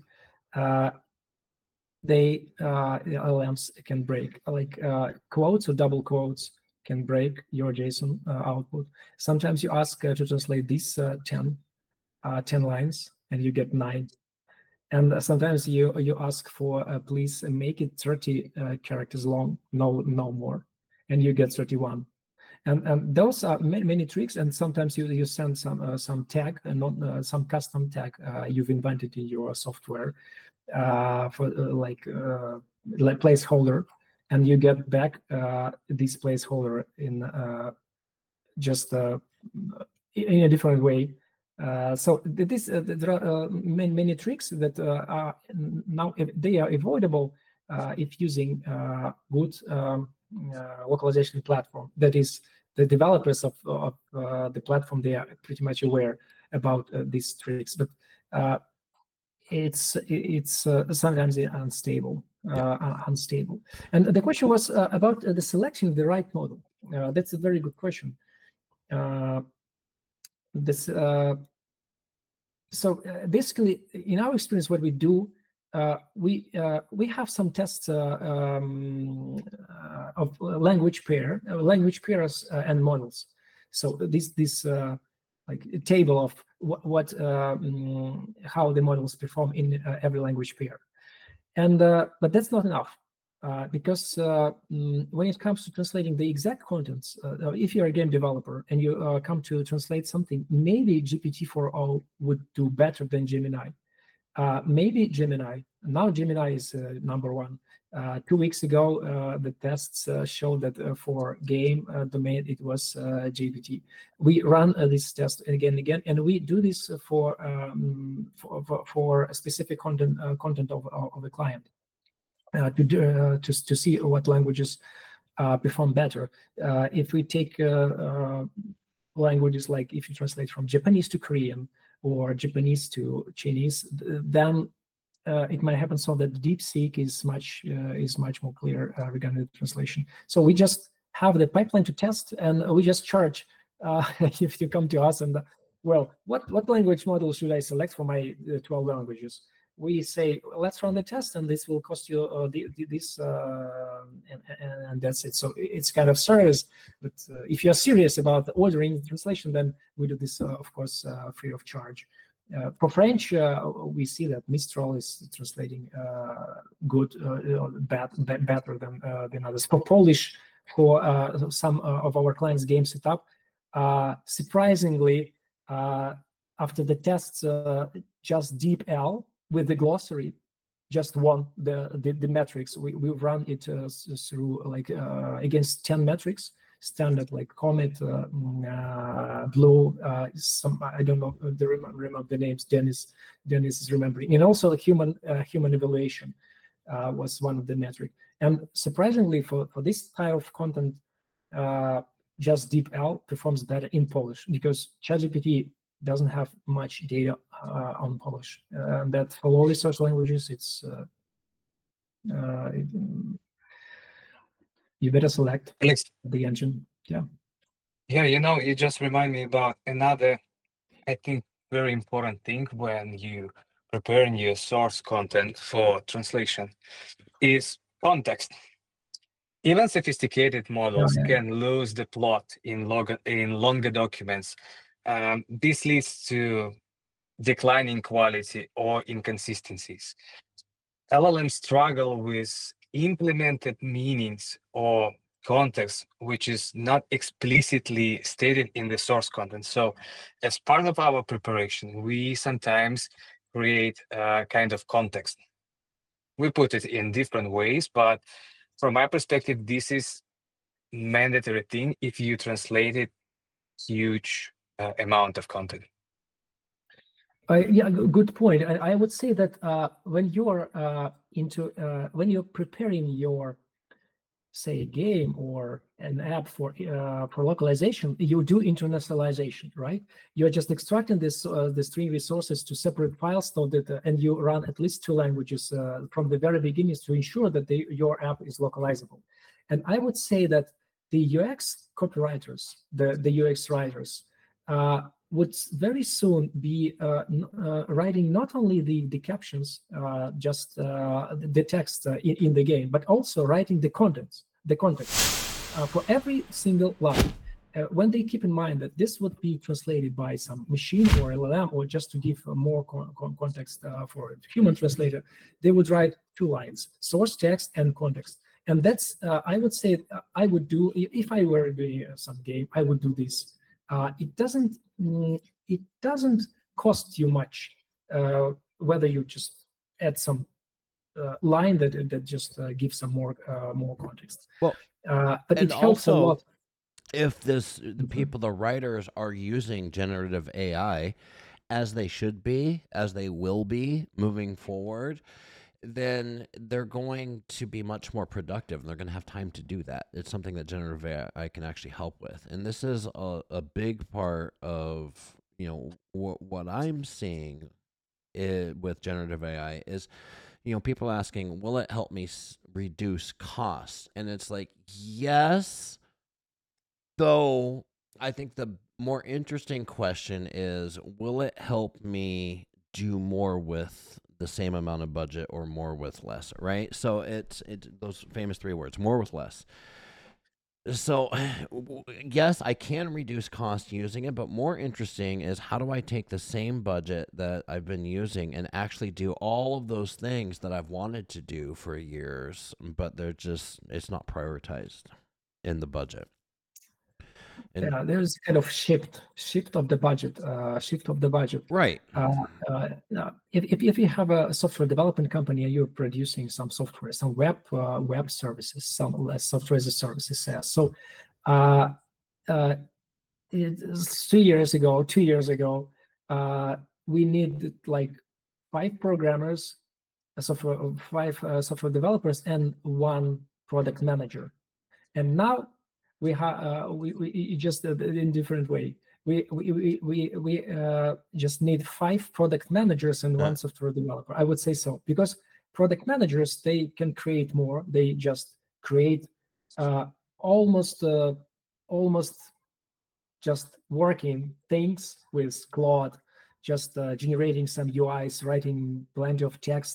S2: LLMs can break, like quotes or double quotes can break your JSON output. Sometimes you ask to translate these 10 lines and you get 9. And sometimes you ask for please make it 30 characters long, no more, and you get 31. And those are many tricks. And sometimes you send some tag and not some custom tag you've invented in your software for like placeholder, and you get back this placeholder in just in a different way. So there are many tricks that are now they are avoidable if using good localization platform. That is, the developers of the platform, they are pretty much aware about these tricks, but it's sometimes unstable. Unstable. And the question was about the selection of the right model. That's a very good question. So basically, in our experience, what we do, we have some tests of language pairs and models. So this like a table of how the models perform in every language pair, and but that's not enough. Because when it comes to translating the exact contents, if you're a game developer and you come to translate something, maybe GPT-4o would do better than Gemini. Maybe Gemini. Now Gemini is number one. 2 weeks ago, the tests showed that for game domain, it was GPT. We run this test again and again, and we do this for a specific content of a client. To see what languages perform better. If we take languages like if you translate from Japanese to Korean or Japanese to Chinese, then it might happen so that DeepSeek is much more clear regarding the translation. So we just have the pipeline to test, and we just charge if you come to us and well, what language model should I select for my 12 languages? we say, let's run the test, and this will cost you this, and that's it. So it's kind of service. But if you're serious about ordering translation, then we do this, of course, free of charge. For French, we see that Mistral is translating good, better than others. For Polish, for some of our clients' game setup, surprisingly, after the tests, just DeepL with the glossary just won the metrics. We run it through like against 10 metrics, standard like Comet, Blue, some I don't know remember the names. Dennis is remembering, and also human evaluation was one of the metric. And surprisingly, for this type of content, just DeepL performs better in Polish because ChatGPT doesn't have much data on Polish. That for all research languages, it's you better select
S3: Alex,
S2: the engine. Yeah.
S3: yeah, you just remind me about another, I think, very important thing when you preparing your source content for translation is context. Even sophisticated models
S2: Yeah.
S3: can lose the plot in longer documents. This leads to declining quality or inconsistencies. LLMs struggle with implemented meanings or context, which is not explicitly stated in the source content. So, as part of our preparation, we sometimes create a kind of context. We put it in different ways, but from my perspective, this is mandatory thing if you translated huge amount of content.
S2: Yeah, good point. I would say that when you're when you're preparing your, say, a game or an app for localization, you do internationalization, right? You're just extracting this the string resources to separate files, so that and you run at least 2 languages from the very beginning to ensure that your app is localizable. And I would say that the UX copywriters, the UX writers, would very soon be writing not only the captions, just the text in the game, but also writing the context for every single line. When they keep in mind that this would be translated by some machine or LLM, or just to give more context for a human translator, they would write 2 lines: source text and context. And that's, I would say, I would do, if I were doing some game, I would do this. It doesn't cost you much whether you just add some line that just gives some more context.
S1: Well,
S2: but it helps a lot.
S1: If the people, the writers, are using generative AI as they should be, as they will be moving forward, then they're going to be much more productive, and they're going to have time to do that. It's something that generative AI can actually help with, and this is a big part of what I'm seeing with generative AI is, people asking, will it help me reduce costs? And it's like, yes, though I think the more interesting question is, will it help me do more with the same amount of budget or more with less, right? So it's those famous 3 words: more with less. So yes, I can reduce cost using it, but more interesting is, how do I take the same budget that I've been using and actually do all of those things that I've wanted to do for years, but it's not prioritized in the budget. And
S2: yeah, there's kind of shift of the budget,
S1: right.
S2: If you have a software development company and you're producing some software, some web services, some software as a service SaaS. So 2 years ago, 2 years ago, we needed like 5 programmers, five software developers, and 1 product manager. And now we have we just in different way. We just need 5 product managers and 1 software developer. I would say so, because product managers, they can create more. They just create almost just working things with Claude, just generating some UIs, writing plenty of text,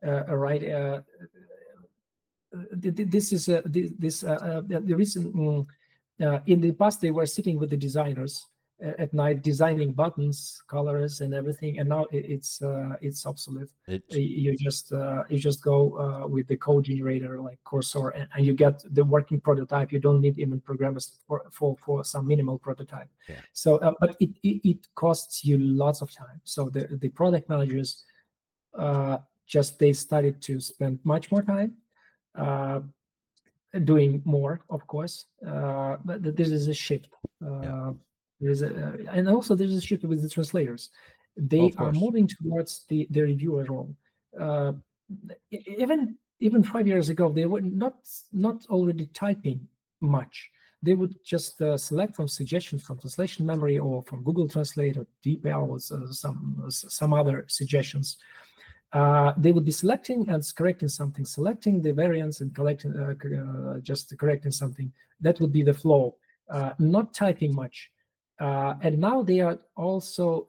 S2: this is the reason. In the past, they were sitting with the designers at night, designing buttons, colors, and everything. And now it's obsolete. You just go with the code generator like Cursor, and you get the working prototype. You don't need even programmers for some minimal prototype.
S1: Yeah.
S2: So, but it costs you lots of time. So the product managers they started to spend much more time doing more, of course, but this is a shift. And also there's a shift with the translators. They are moving towards the reviewer role. Even 5 years ago, they were not already typing much. They would just select from suggestions from translation memory or from Google Translate or DeepL or some other suggestions. They would be selecting and correcting something, selecting the variants and just correcting something. That would be the flow, not typing much. And now they are also,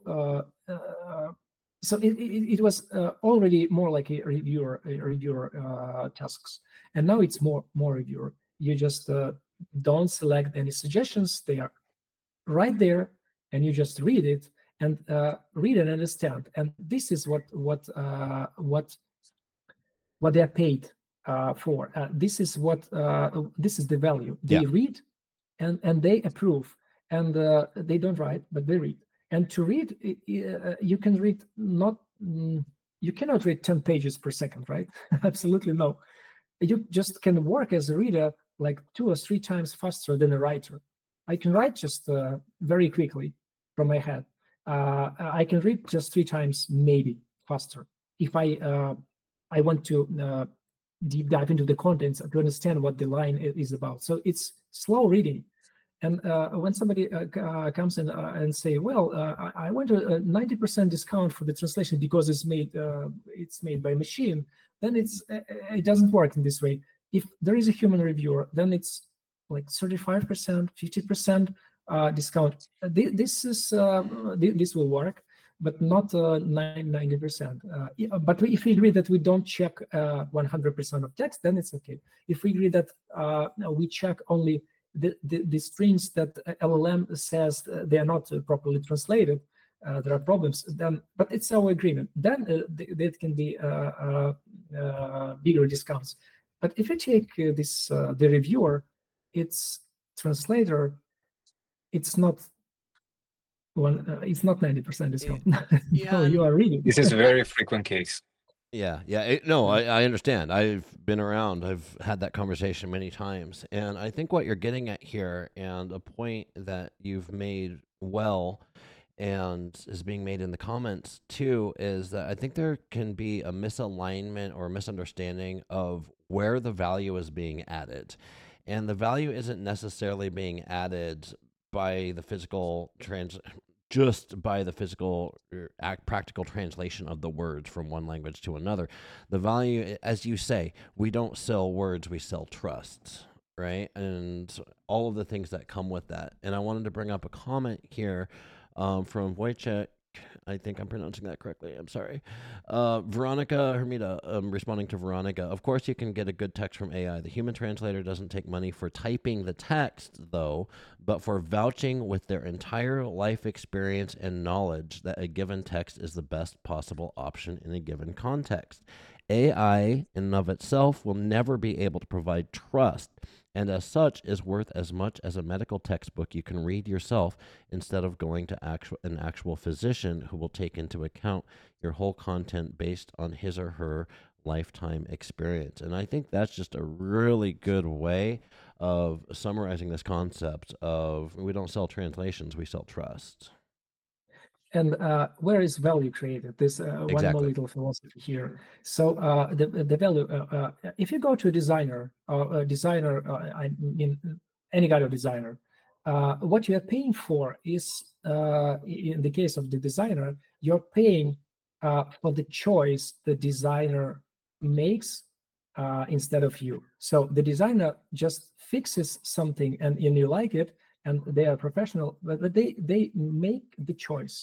S2: so it was already more like a reviewer tasks. And now it's more reviewer. You just don't select any suggestions. They are right there, and you just read it. And read and understand, and this is what they are paid for. This is the value. They read, and they approve, and they don't write, but they read. And to read, you can read you cannot read 10 pages per second, right? Absolutely no. You just can work as a reader like 2 or 3 times faster than a writer. I can write just very quickly from my head. I can read just 3 times, maybe faster. If I want to deep dive into the contents to understand what the line is about. So it's slow reading. And when somebody comes in and say, well, I want a 90% discount for the translation because it's made by machine, then it doesn't work in this way. If there is a human reviewer, then it's like 35%, 50%. Discount. This will work, but not 90%. But if we agree that we don't check 100% of text, then it's okay. If we agree that we check only the strings that LLM says they are not properly translated, there are problems. Then, but it's our agreement. Then that can be bigger discounts. But if you take the reviewer, it's translator. It's not 90% discount. No, you are reading.
S3: This is a very frequent case.
S1: Yeah. I understand. I've been around. I've had that conversation many times. And I think what you're getting at here, and a point that you've made well and is being made in the comments too, is that I think there can be a misalignment or misunderstanding of where the value is being added. And the value isn't necessarily being added by the physical practical translation of the words from one language to another. The value, as you say, we don't sell words, we sell trust, right? And all of the things that come with that. And I wanted to bring up a comment here from Wojciech. I think I'm pronouncing that correctly. I'm sorry. Veronica Hermida, responding to Veronica. Of course, you can get a good text from AI. The human translator doesn't take money for typing the text, though, but for vouching with their entire life experience and knowledge that a given text is the best possible option in a given context. AI, in and of itself, will never be able to provide trust, and as such is worth as much as a medical textbook you can read yourself instead of going to an actual physician who will take into account your whole content based on his or her lifetime experience. And I think that's just a really good way of summarizing this concept of we don't sell translations, we sell trust.
S2: And where is value created? This
S1: Exactly.
S2: One more little philosophy here. So the value, if you go to a designer, I mean any kind of designer, what you are paying for is, in the case of the designer, you're paying for the choice the designer makes instead of you. So the designer just fixes something and you like it, and they are professional, but they make the choice.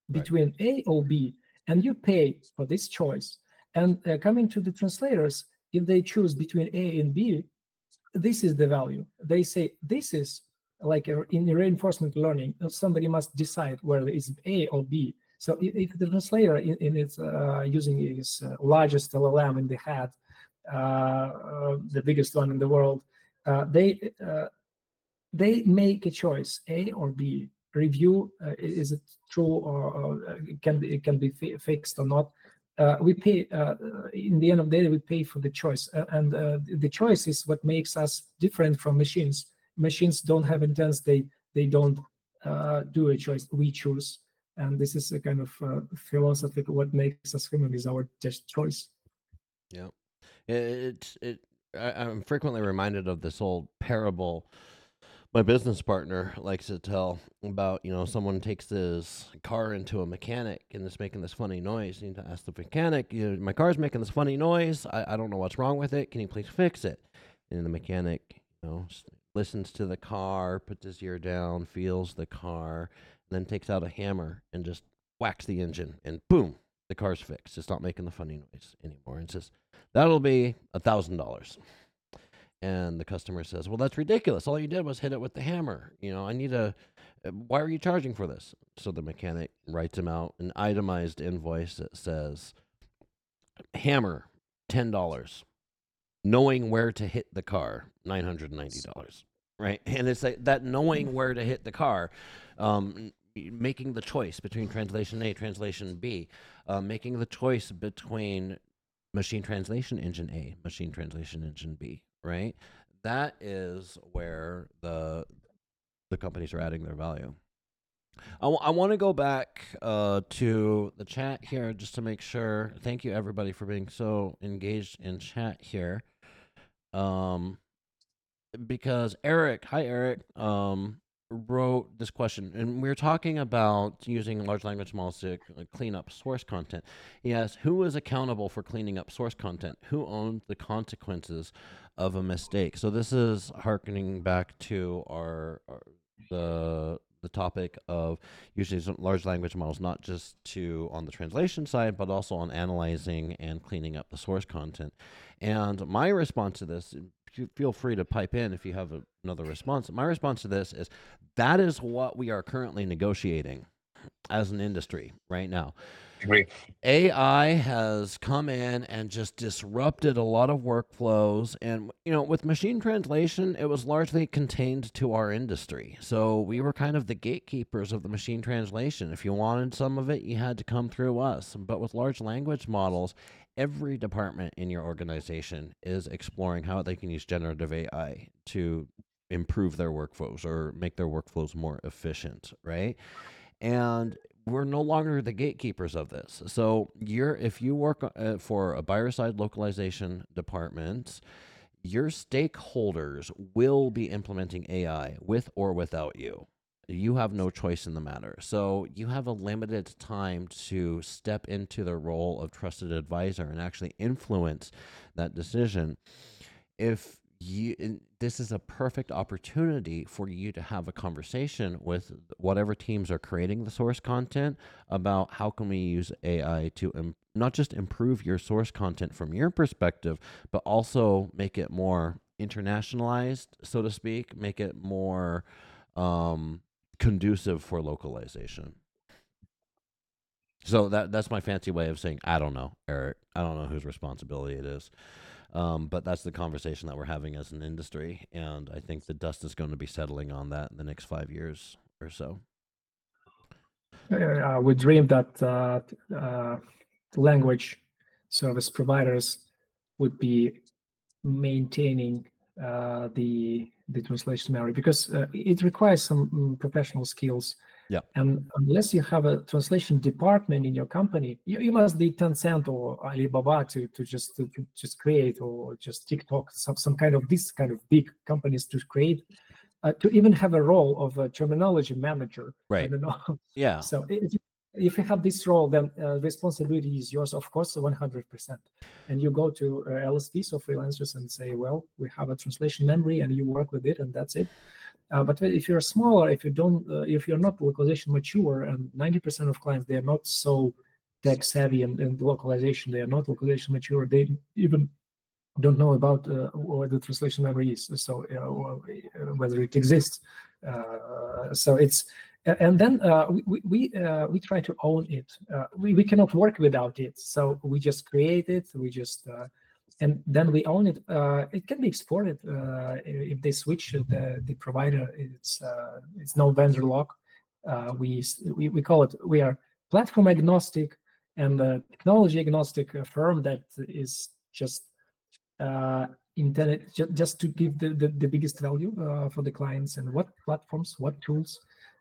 S2: between A or B, and you pay for this choice. And coming to the translators, if they choose between A and B, this is the value. They say this is like in reinforcement learning, somebody must decide whether it's A or B. So if the translator in its using his largest LLM in the head, the biggest one in the world, they make a choice, A or B. Review, is it true or it can be fixed or not. We pay, in the end of the day, we pay for the choice. And the choice is what makes us different from machines. Machines don't have intents, they don't do a choice, we choose. And this is a kind of philosophy. What makes us human is our just choice.
S1: Yeah. I'm frequently reminded of this old parable my business partner likes to tell about, someone takes his car into a mechanic and it's making this funny noise. You need to ask the mechanic, my car's making this funny noise. I don't know what's wrong with it. Can you please fix it? And the mechanic, listens to the car, puts his ear down, feels the car, and then takes out a hammer and just whacks the engine, and boom, the car's fixed. It's not making the funny noise anymore. And says, that'll be $1,000. And the customer says, well, that's ridiculous. All you did was hit it with the hammer. I need why are you charging for this? So the mechanic writes him out an itemized invoice that says, hammer, $10. Knowing where to hit the car, $990. Right? And it's like that knowing where to hit the car, making the choice between translation A, translation B, making the choice between machine translation engine A, machine translation engine B. Right, that is where the companies are adding their value. I want to go back to the chat here just to make sure. Thank you everybody for being so engaged in chat here. Because Eric, hi Eric, wrote this question, and we were talking about using large language models to clean up source content. He asked, who is accountable for cleaning up source content? Who owns the consequences of a mistake? So this is hearkening back to the topic of using large language models, not just on the translation side, but also on analyzing and cleaning up the source content. And my response to this, feel free to pipe in if you have another response. My response to this is that is what we are currently negotiating as an industry right now.
S3: Agree.
S1: AI has come in and just disrupted a lot of workflows. And, with machine translation, it was largely contained to our industry. So we were kind of the gatekeepers of the machine translation. If you wanted some of it, you had to come through us. But with large language models, every department in your organization is exploring how they can use generative AI to improve their workflows or make their workflows more efficient, right? And we're no longer the gatekeepers of this. So if you work for a buyer-side localization department, your stakeholders will be implementing AI with or without you. You have no choice in the matter. So you have a limited time to step into the role of trusted advisor and actually influence that decision. This is a perfect opportunity for you to have a conversation with whatever teams are creating the source content about how can we use AI to not just improve your source content from your perspective, but also make it more internationalized, so to speak, make it more conducive for localization. So that's my fancy way of saying, I don't know, Eric. I don't know whose responsibility it is. But that's the conversation that we're having as an industry. And I think the dust is going to be settling on that in the next 5 years or so.
S2: We dream that language service providers would be maintaining the translation memory, because it requires some professional skills.
S1: Yeah.
S2: And unless you have a translation department in your company, you must be Tencent or Alibaba to just create, or just TikTok, some kind of this kind of big companies to create, to even have a role of a terminology manager.
S1: Right.
S2: I don't know.
S1: Yeah.
S2: So if you have this role, then responsibility is yours, of course, 100%. And you go to LSPs or freelancers and say, well, we have a translation memory and you work with it and that's it. But if you're smaller, if you're not localization mature, and 90% of clients, they are not so tech savvy and localization, they are not localization mature. They even don't know about what the translation memory is, so whether it exists. So it's and then we try to own it. We cannot work without it, so we just create it. We just and then we own it. It can be exported if they switch the provider. It's no vendor lock. We call it, we are platform agnostic and technology agnostic firm that is just intended just to give the biggest value for the clients, and what platforms, what tools,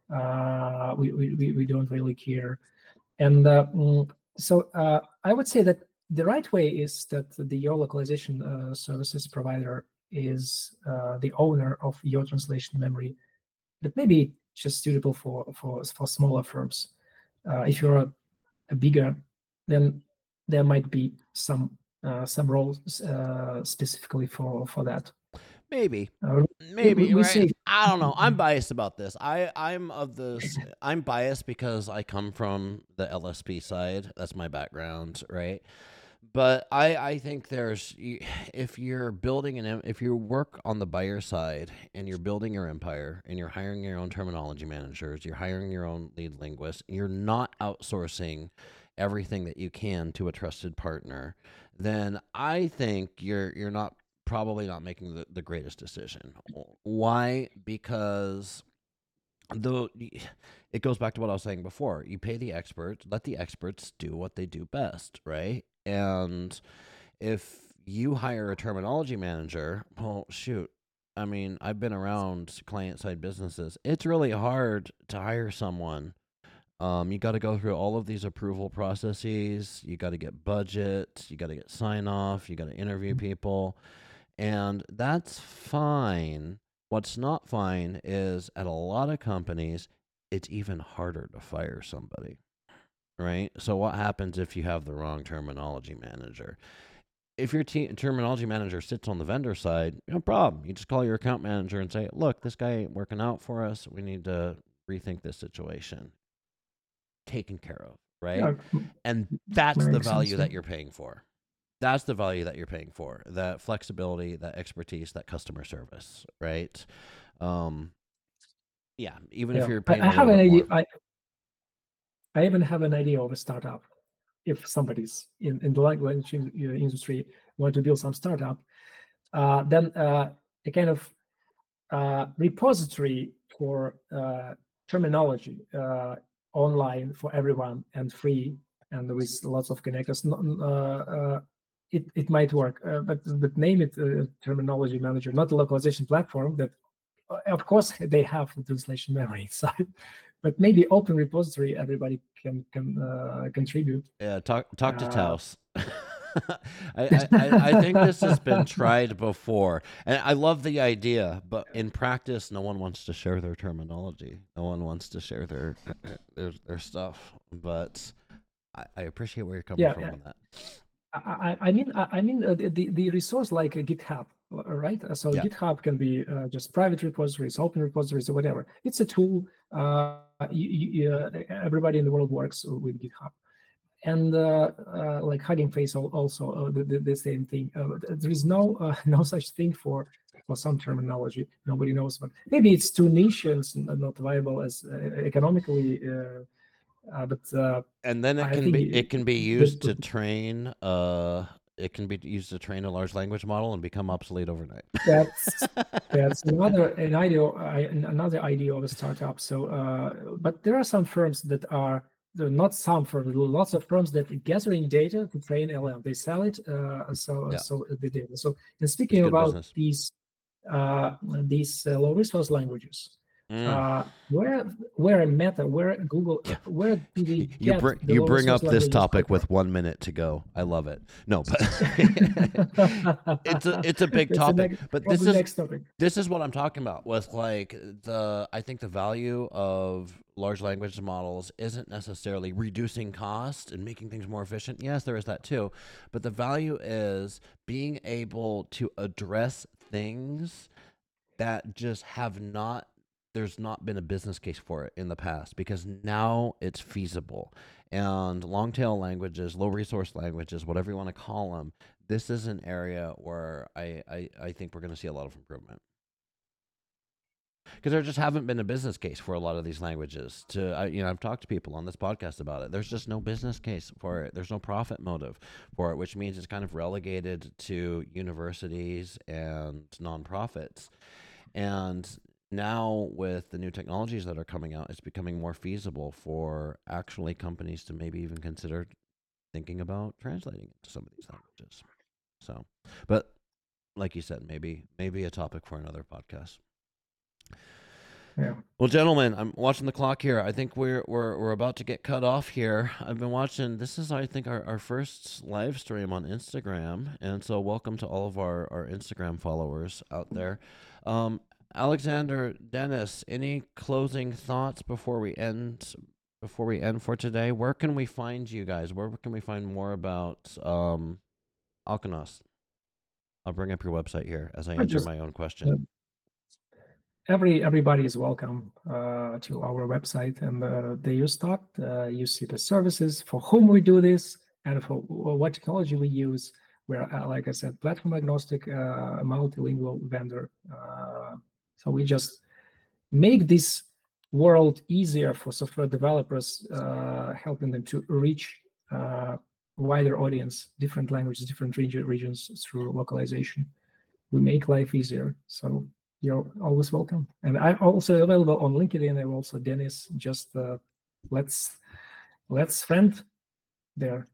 S2: we don't really care. And so I would say that the right way is that your localization services provider is the owner of your translation memory, that may be just suitable for smaller firms. If you're a bigger, then there might be some roles specifically for that.
S1: Maybe.
S2: We
S1: Right?
S2: say,
S1: I don't know. I'm biased about this. I'm biased because I come from the LSP side. That's my background, right? But I think if you're building if you work on the buyer side and you're building your empire and you're hiring your own terminology managers, you're hiring your own lead linguists, you're not outsourcing everything that you can to a trusted partner, then I think you're not probably not making the greatest decision. Why? Because it goes back to what I was saying before. You pay the experts, let the experts do what they do best, right? And if you hire a terminology manager, well, shoot. I mean, I've been around client-side businesses. It's really hard to hire someone. You got to go through all of these approval processes. You got to get budget. You got to get sign-off. You got to interview people. And that's fine. What's not fine is at a lot of companies, it's even harder to fire somebody, right? So what happens if you have the wrong terminology manager? If your terminology manager sits on the vendor side, no problem. You just call your account manager and say, look, this guy ain't working out for us. We need to rethink this situation. Taken care of, right?
S2: yeah,
S1: And that's the
S2: makes
S1: value
S2: sense,
S1: that
S2: yeah.
S1: you're paying for. That's the value that you're paying for. That flexibility, that expertise, that customer service, right? Yeah, even if
S2: Yeah.
S1: you're paying
S2: I
S1: a
S2: have
S1: little
S2: an
S1: bit
S2: idea.
S1: more.
S2: I even have an idea of a startup. If somebody's in the language industry want to build some startup, then a kind of repository for terminology online for everyone and free and with lots of connectors. It might work, but name it terminology manager, not a localization platform. That of course they have the translation memory inside, but maybe open repository, everybody can contribute.
S1: Yeah, talk to
S2: Uh,
S1: Taos. I think this has been tried before, and I love the idea, but in practice, no one wants to share their terminology. No one wants to share their stuff. But I appreciate where you're coming
S2: yeah,
S1: from
S2: yeah.
S1: on that.
S2: I mean the resource like GitHub, right? So
S1: Yeah.
S2: GitHub can be just private repositories, open repositories, or whatever. It's a tool. Everybody in the world works with GitHub, and like Hugging Face also the same thing. There is no such thing for some terminology. Nobody knows, but maybe it's too niche and not viable as economically. But
S1: And then
S2: I think
S1: it can be
S2: the-
S1: used to train it can be used to train a large language model and become obsolete overnight.
S2: that's another idea of a startup. So, but there are some firms that are not some firms, lots of firms that are gathering data to train LM. They sell it.
S1: Yeah.
S2: So the data. So, and
S1: It's
S2: speaking
S1: good
S2: about
S1: business.
S2: these low resource languages,
S1: Mm.
S2: where Meta, where Google,
S1: Yeah.
S2: where do they
S1: You
S2: get
S1: bring
S2: the
S1: you
S2: low
S1: bring
S2: resource
S1: up this
S2: languages
S1: topic
S2: from?
S1: with 1 minute to go. I love it. No, but it's a big
S2: That's
S1: topic. But
S2: probably next topic.
S1: this is what I'm talking about with like I think the value of large language models isn't necessarily reducing cost and making things more efficient. Yes, there is that too. But the value is being able to address things that just have not there's not been a business case for it in the past, because now it's feasible. And long tail languages, low resource languages, whatever you want to call them, this is an area where I think we're going to see a lot of improvement. Because there just haven't been a business case for a lot of these languages. I've talked to people on this podcast about it. There's just no business case for it. There's no profit motive for it, which means it's kind of relegated to universities and nonprofits. And now with the new technologies that are coming out, it's becoming more feasible for actually companies to maybe even consider thinking about translating into some of these languages. So, but like you said, maybe a topic for another podcast.
S2: Yeah.
S1: Well, gentlemen, I'm watching the clock here. I think we're about to get cut off here. I've been watching. This is, I think, our first live stream on Instagram, and so welcome to all of our Instagram followers out there. Alexander, Dennis, any closing thoughts before we end for today? Where can we find you guys? Where can we find more about Alkanos? I'll bring up your website here as I answer my own question.
S2: Everybody is welcome to our website, and there you start. You see the services, for whom we do this, and for what technology we use. We're, like I said, platform agnostic, multilingual vendor. So we just make this world easier for software developers, helping them to reach wider audience, different languages, different regions through localization. We make life easier. So you're always welcome. And I'm also available on LinkedIn. I'm also Dennis. Just let's friend there.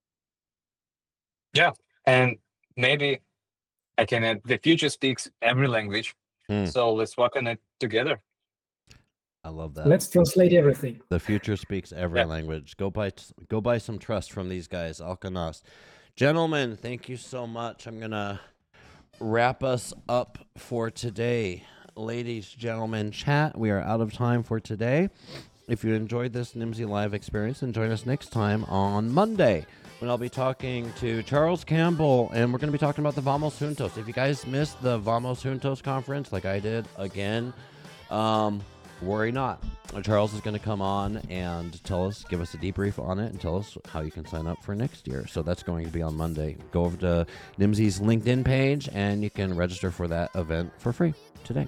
S3: Yeah, and maybe I can add, the future speaks every language. So let's work on it together.
S1: I love that.
S2: Let's translate everything.
S1: The future speaks every language. Go buy some trust from these guys, Alkanos. Gentlemen, thank you so much. I'm gonna wrap us up for today. Ladies, gentlemen, chat, we are out of time for today. If you enjoyed this Nimdzi Live experience, then join us next time on Monday, when I'll be talking to Charles Campbell, and we're going to be talking about the Vamos Juntos. If you guys missed the Vamos Juntos conference, like I did again, worry not. Charles is going to come on and give us a debrief on it, and tell us how you can sign up for next year. So that's going to be on Monday. Go over to Nimdzi's LinkedIn page, and you can register for that event for free today.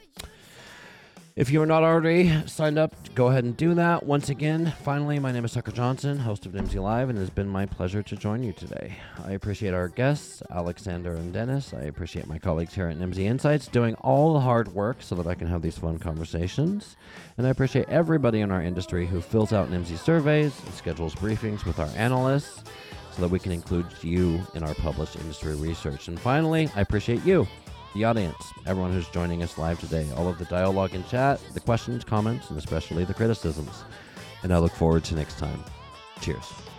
S1: If you are not already signed up, go ahead and do that. Once again, finally, my name is Tucker Johnson, host of Nimdzi Live, and it has been my pleasure to join you today. I appreciate our guests, Alexander and Dennis. I appreciate my colleagues here at Nimdzi Insights doing all the hard work so that I can have these fun conversations. And I appreciate everybody in our industry who fills out Nimdzi surveys and schedules briefings with our analysts so that we can include you in our published industry research. And finally, I appreciate you, the audience, everyone who's joining us live today, all of the dialogue in chat, the questions, comments, and especially the criticisms. And I look forward to next time. Cheers.